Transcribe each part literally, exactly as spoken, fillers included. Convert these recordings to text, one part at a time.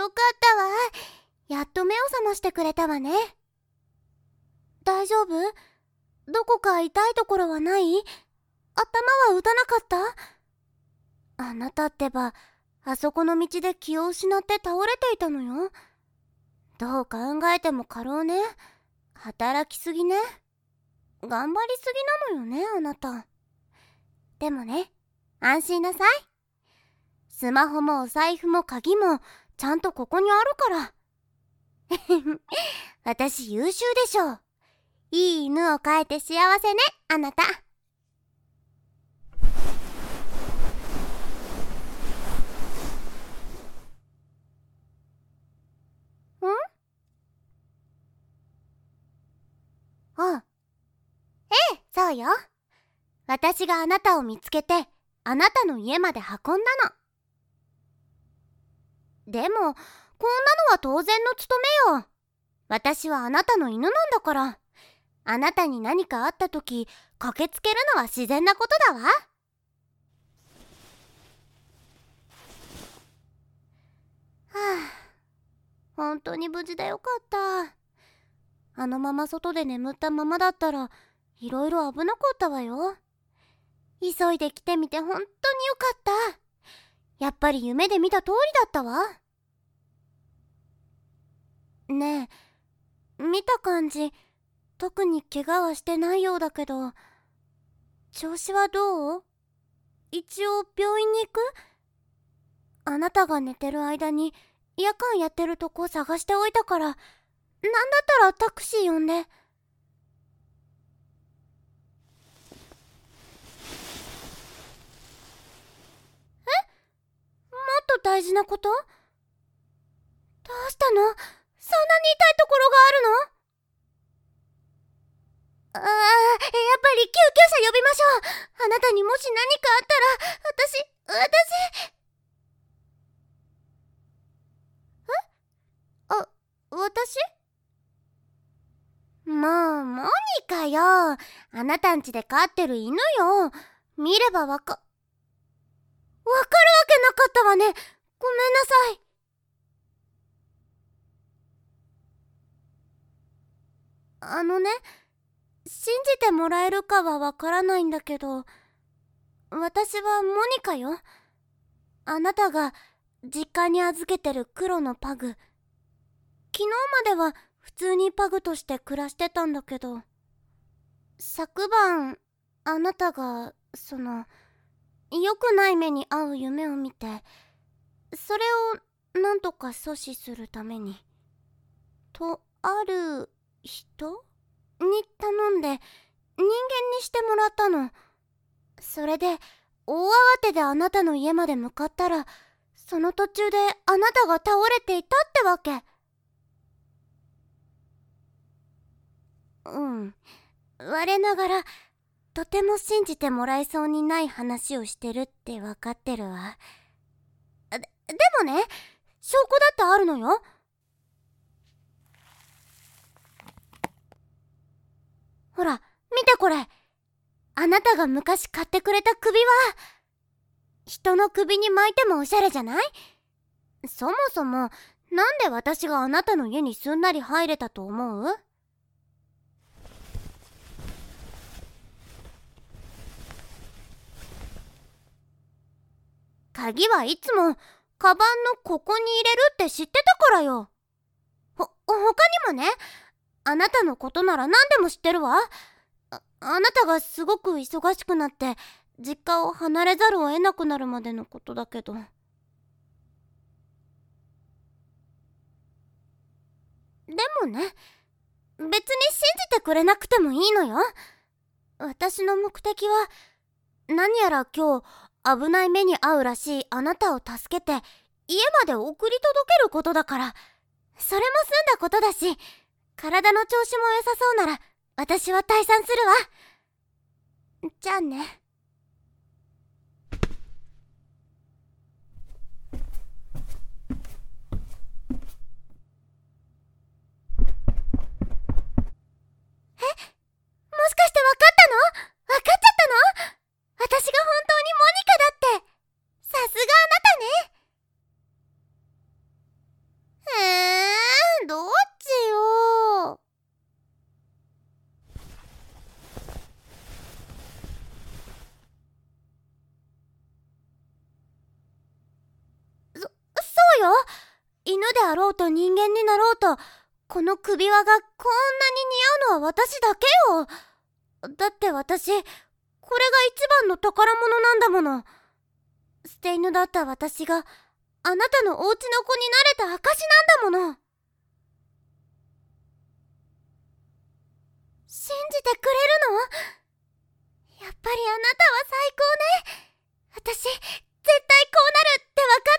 よかったわ。やっと目を覚ましてくれたわね。大丈夫？どこか痛いところはない？頭は打たなかった？あなたってば、あそこの道で気を失って倒れていたのよ。どう考えても過労ね。働きすぎね。頑張りすぎなのよね、あなた。でもね、安心なさい。スマホもお財布も鍵もちゃんとここにあるから。私優秀でしょ。いい犬を飼えて幸せね、あなた。ん？あ、ええ、そうよ。私があなたを見つけて、あなたの家まで運んだの。でも、こんなのは当然の務めよ。私はあなたの犬なんだから。あなたに何かあったとき、駆けつけるのは自然なことだわ。はあ、本当に無事でよかった。あのまま外で眠ったままだったら、いろいろ危なかったわよ。急いで来てみて本当によかった。やっぱり夢で見た通りだったわ。ねえ、見た感じ、特に怪我はしてないようだけど、調子はどう？一応病院に行く？あなたが寝てる間に夜間やってるとこ探しておいたから、なんだったらタクシー呼んで。え？もっと大事なこと？どうしたの？そんなに痛いところがあるの？ああ、やっぱり救急車呼びましょう。あなたにもし何かあったら、私、私。え？あ、私？もう、モニカよ。あなたんちで飼ってる犬よ。見ればわか、わかるわけなかったわね。ごめんなさい。あのね、信じてもらえるかはわからないんだけど、私はモニカよ。あなたが実家に預けてる黒のパグ。昨日までは普通にパグとして暮らしてたんだけど、昨晩あなたがその良くない目に遭う夢を見て、それをなんとか阻止するために、とある人に頼んで人間にしてもらったの。それで大慌てであなたの家まで向かったら、その途中であなたが倒れていたってわけ。うん。我ながらとても信じてもらえそうにない話をしてるってわかってるわ。で、でもね、証拠だってあるのよ。ほら、見てこれ。あなたが昔買ってくれた首輪。人の首に巻いてもおしゃれじゃない？そもそも、なんで私があなたの家にすんなり入れたと思う？鍵はいつもカバンのここに入れるって知ってたからよ。ほ、他にもね、あなたのことなら何でも知ってるわ。あ、あなたがすごく忙しくなって実家を離れざるを得なくなるまでのことだけど。でもね、別に信じてくれなくてもいいのよ。私の目的は、何やら今日危ない目に遭うらしいあなたを助けて家まで送り届けることだから。それも済んだことだし、体の調子も良さそうなら私は退散するわ。じゃあね。え、もしかして分かったの？分かっちゃったの？私が本当にモニカだって。さすがあなたね。 であろうと人間になろうと、この首輪がこんなに似合うのは私だけよ。だって私、これが一番の宝物なんだもの。捨て犬だった私があなたのお家の子になれた証なんだもの。信じてくれるの？やっぱりあなたは最高ね。私、絶対こうなるって分か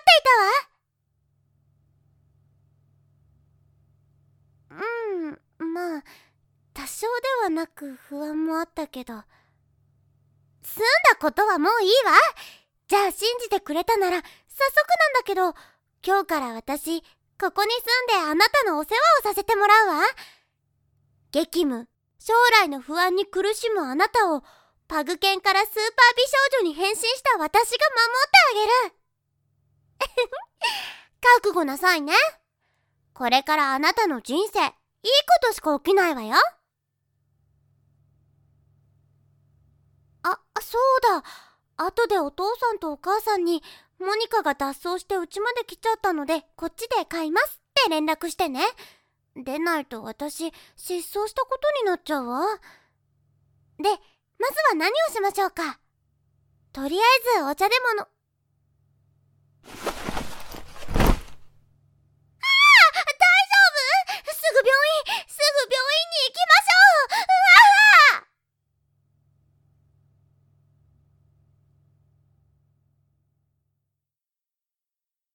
っていたわ。うん、まあ、多少ではなく不安もあったけど。済んだことはもういいわ。じゃあ信じてくれたなら、早速なんだけど、今日から私、ここに住んであなたのお世話をさせてもらうわ。激務、将来の不安に苦しむあなたを、パグ犬からスーパー美少女に変身した私が守ってあげる。覚悟なさいね。これからあなたの人生、いいことしか起きないわよ。あ、そうだ。後でお父さんとお母さんに、モニカが脱走して家まで来ちゃったので、こっちで飼いますって連絡してね。でないと私、失踪したことになっちゃうわ。で、まずは何をしましょうか。とりあえずお茶でもの。